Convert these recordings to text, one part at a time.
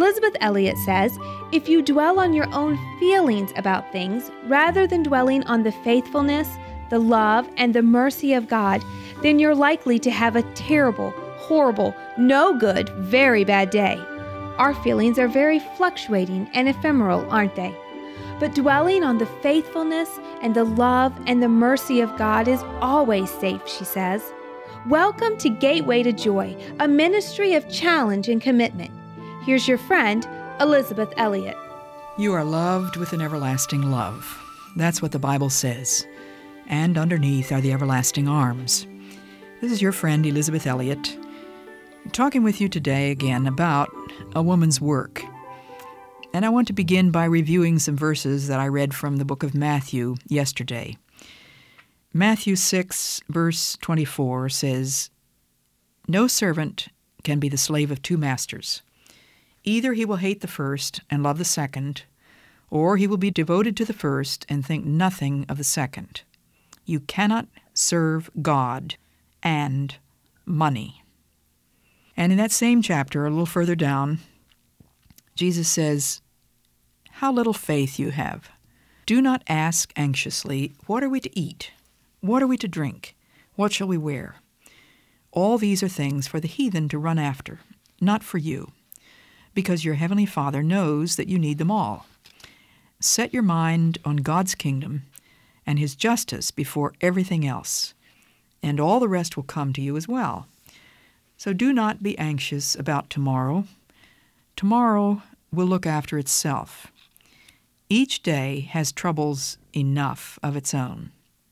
Elizabeth Elliot says, if you dwell on your own feelings about things rather than dwelling on the faithfulness, the love, and the mercy of God, then you're likely to have a terrible, horrible, no good, very bad day. Our feelings are very fluctuating and ephemeral, aren't they? But dwelling on the faithfulness and the love and the mercy of God is always safe, she says. Welcome to Gateway to Joy, a ministry of challenge and commitment. Here's your friend, Elizabeth Elliot. You are loved with an everlasting love. That's what the Bible says. And underneath are the everlasting arms. This is your friend, Elizabeth Elliot, talking with you today again about a woman's work. And I want to begin by reviewing some verses that I read from the book of Matthew yesterday. Matthew 6, verse 24 says, "No servant can be the slave of two masters. Either he will hate the first and love the second, or he will be devoted to the first and think nothing of the second. You cannot serve God and money." And in that same chapter, a little further down, Jesus says, "How little faith you have. Do not ask anxiously, what are we to eat? What are we to drink? What shall we wear? All these are things for the heathen to run after, not for you, because your heavenly Father knows that you need them all. Set your mind on God's kingdom and His justice before everything else, and all the rest will come to you as well. So do not be anxious about tomorrow. Tomorrow will look after itself. Each day has troubles enough of its own."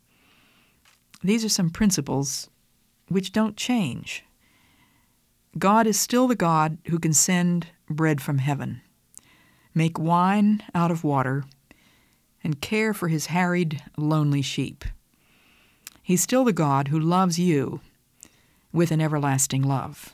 These are some principles which don't change. God is still the God who can send bread from heaven, make wine out of water, and care for His harried, lonely sheep. He's still the God who loves you with an everlasting love.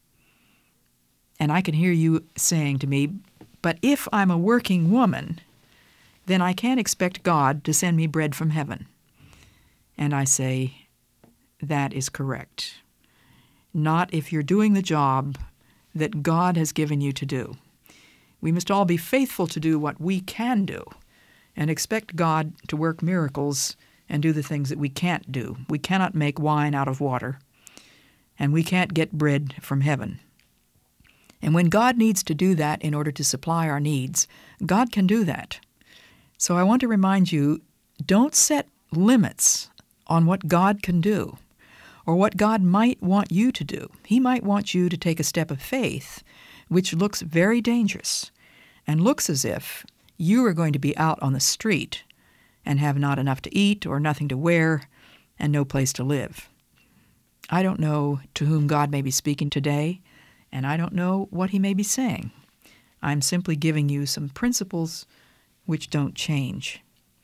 And I can hear you saying to me, "But if I'm a working woman, then I can't expect God to send me bread from heaven." And I say, that is correct. Not if you're doing the job that God has given you to do. We must all be faithful to do what we can do and expect God to work miracles and do the things that we can't do. We cannot make wine out of water, and we can't get bread from heaven. And when God needs to do that in order to supply our needs, God can do that. So I want to remind you, don't set limits on what God can do or what God might want you to do. He might want you to take a step of faith, which looks very dangerous and looks as if you are going to be out on the street and have not enough to eat or nothing to wear and no place to live. I don't know to whom God may be speaking today, and I don't know what He may be saying. I'm simply giving you some principles which don't change.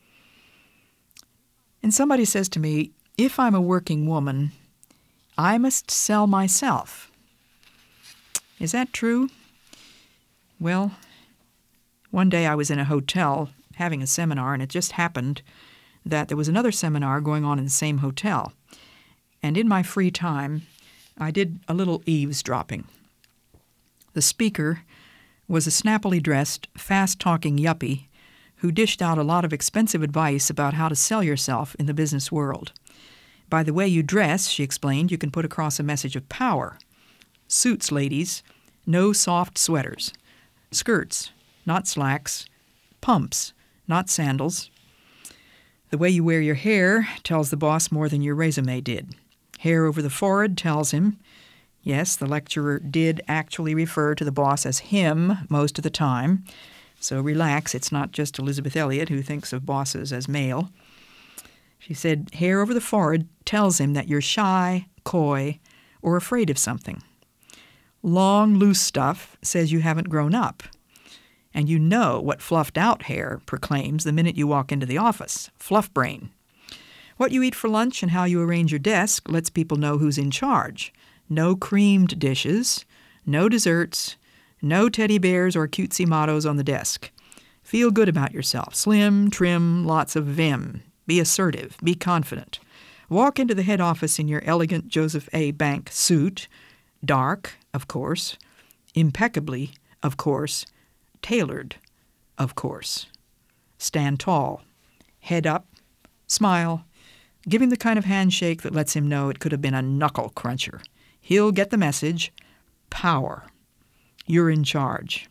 And somebody says to me, if I'm a working woman, I must sell myself. Is that true? Well, one day I was in a hotel having a seminar, and it just happened that there was another seminar going on in the same hotel. And in my free time, I did a little eavesdropping. The speaker was a snappily dressed, fast-talking yuppie who dished out a lot of expensive advice about how to sell yourself in the business world. By the way you dress, she explained, you can put across a message of power. Suits, ladies, no soft sweaters. Skirts, not slacks. Pumps, not sandals. The way you wear your hair tells the boss more than your resume did. Hair over the forehead tells him. Yes, the lecturer did actually refer to the boss as him most of the time. So relax, it's not just Elizabeth Elliot who thinks of bosses as male. She said, hair over the forehead tells him that you're shy, coy, or afraid of something. Long, loose stuff says you haven't grown up. And you know what fluffed-out hair proclaims the minute you walk into the office, fluff brain. What you eat for lunch and how you arrange your desk lets people know who's in charge. No creamed dishes, no desserts, no teddy bears or cutesy mottos on the desk. Feel good about yourself. Slim, trim, lots of vim. Be assertive. Be confident. Walk into the head office in your elegant Joseph A. Bank suit, dark, of course, impeccably of course. Tailored, of course. Stand tall. Head up. Smile. Give him the kind of handshake that lets him know it could have been a knuckle cruncher. He'll get the message. Power. You're in charge.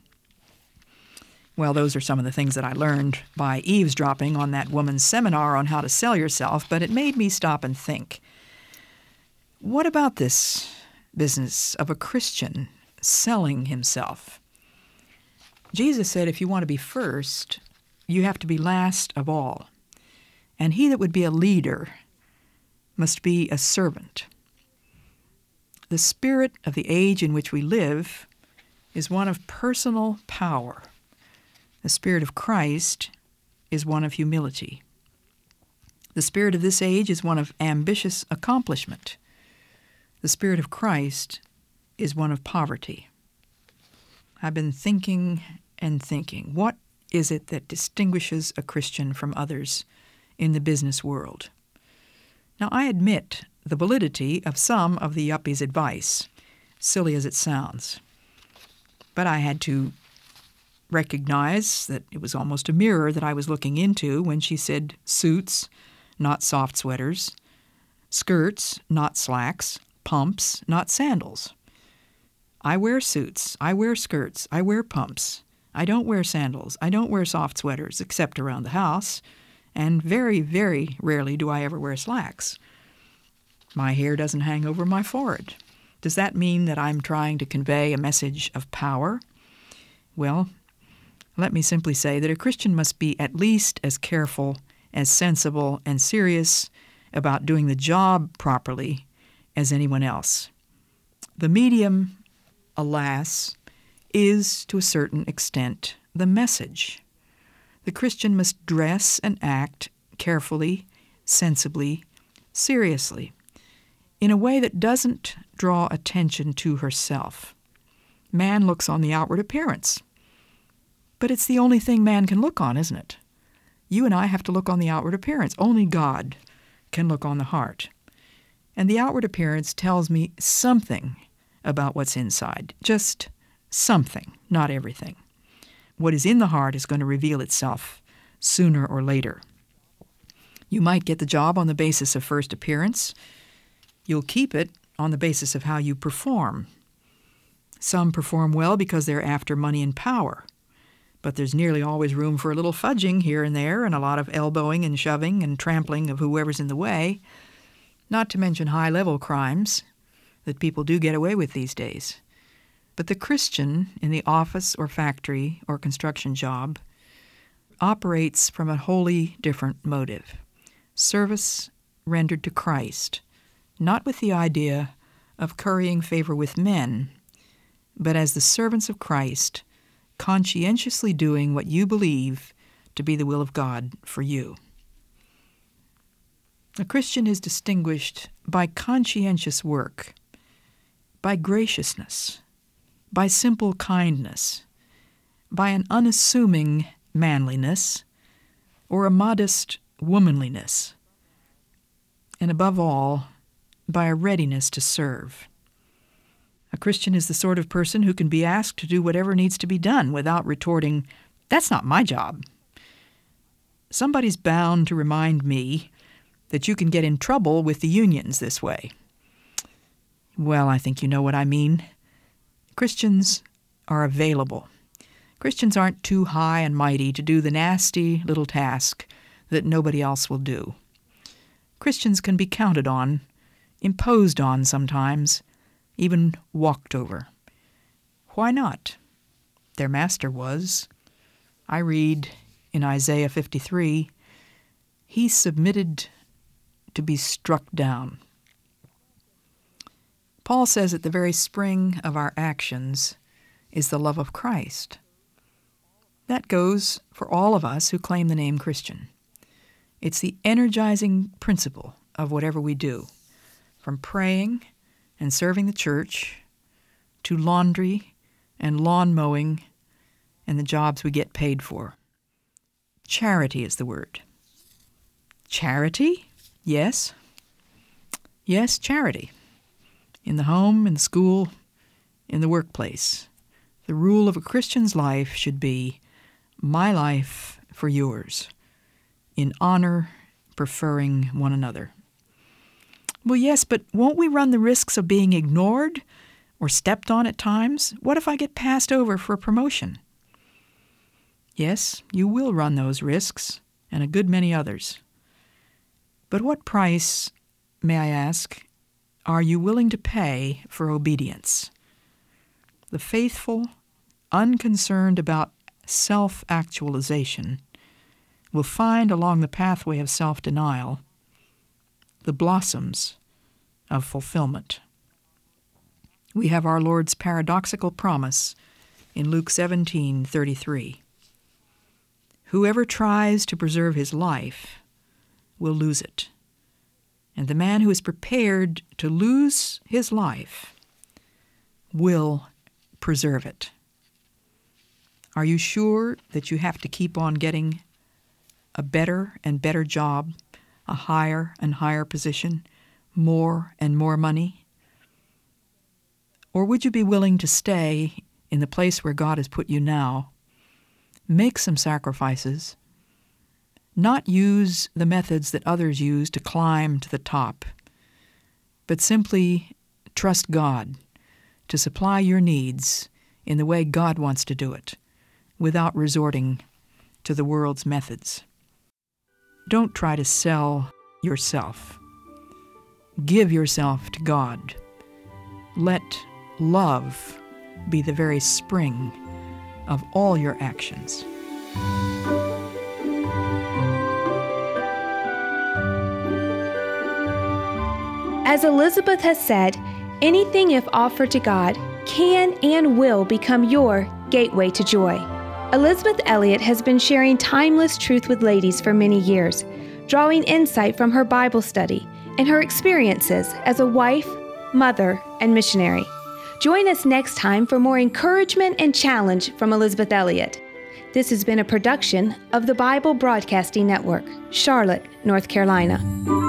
Well, those are some of the things that I learned by eavesdropping on that woman's seminar on how to sell yourself, but it made me stop and think. What about this business of a Christian selling himself? Jesus said if you want to be first, you have to be last of all. And he that would be a leader must be a servant. The spirit of the age in which we live is one of personal power. The spirit of Christ is one of humility. The spirit of this age is one of ambitious accomplishment. The spirit of Christ is one of poverty. I've been thinking and thinking, what is it that distinguishes a Christian from others in the business world? Now, I admit the validity of some of the yuppie's advice, silly as it sounds. But I had to recognize that it was almost a mirror that I was looking into when she said suits, not soft sweaters, skirts, not slacks, pumps, not sandals. I wear suits, I wear skirts, I wear pumps. I don't wear sandals, I don't wear soft sweaters except around the house, and very, very rarely do I ever wear slacks. My hair doesn't hang over my forehead. Does that mean that I'm trying to convey a message of power? Well, let me simply say that a Christian must be at least as careful, as sensible, and serious about doing the job properly as anyone else. The medium, alas, is to a certain extent the message. The Christian must dress and act carefully, sensibly, seriously, in a way that doesn't draw attention to herself. Man looks on the outward appearance. But it's the only thing man can look on, isn't it? You and I have to look on the outward appearance. Only God can look on the heart. And the outward appearance tells me something about what's inside. Just something, not everything. What is in the heart is going to reveal itself sooner or later. You might get the job on the basis of first appearance. You'll keep it on the basis of how you perform. Some perform well because they're after money and power. But there's nearly always room for a little fudging here and there and a lot of elbowing and shoving and trampling of whoever's in the way, not to mention high-level crimes that people do get away with these days. But the Christian in the office or factory or construction job operates from a wholly different motive. Service rendered to Christ, not with the idea of currying favor with men, but as the servants of Christ, conscientiously doing what you believe to be the will of God for you. A Christian is distinguished by conscientious work, by graciousness, by simple kindness, by an unassuming manliness, or a modest womanliness, and above all, by a readiness to serve. A Christian is the sort of person who can be asked to do whatever needs to be done without retorting, "That's not my job." Somebody's bound to remind me that you can get in trouble with the unions this way. Well, I think you know what I mean. Christians are available. Christians aren't too high and mighty to do the nasty little task that nobody else will do. Christians can be counted on, imposed on sometimes, even walked over. Why not? Their master was. I read in Isaiah 53, he submitted to be struck down. Paul says that the very spring of our actions is the love of Christ. That goes for all of us who claim the name Christian. It's the energizing principle of whatever we do, from praying and serving the church, to laundry and lawn mowing and the jobs we get paid for. Charity is the word. Charity? Yes. Yes, charity. In the home, in the school, in the workplace. The rule of a Christian's life should be, my life for yours, in honor, preferring one another. Well, yes, but won't we run the risks of being ignored or stepped on at times? What if I get passed over for a promotion? Yes, you will run those risks, and a good many others. But what price, may I ask, are you willing to pay for obedience? The faithful, unconcerned about self-actualization, will find along the pathway of self-denial the blossoms of fulfillment. We have our Lord's paradoxical promise in Luke 17:33. Whoever tries to preserve his life will lose it, and the man who is prepared to lose his life will preserve it. Are you sure that you have to keep on getting a better and better job, a higher and higher position, more and more money? Or would you be willing to stay in the place where God has put you now, make some sacrifices, not use the methods that others use to climb to the top, but simply trust God to supply your needs in the way God wants to do it, without resorting to the world's methods? Don't try to sell yourself. Give yourself to God. Let love be the very spring of all your actions. As Elizabeth has said, anything if offered to God can and will become your gateway to joy. Elizabeth Elliot has been sharing timeless truth with ladies for many years, drawing insight from her Bible study and her experiences as a wife, mother, and missionary. Join us next time for more encouragement and challenge from Elizabeth Elliot. This has been a production of the Bible Broadcasting Network, Charlotte, North Carolina.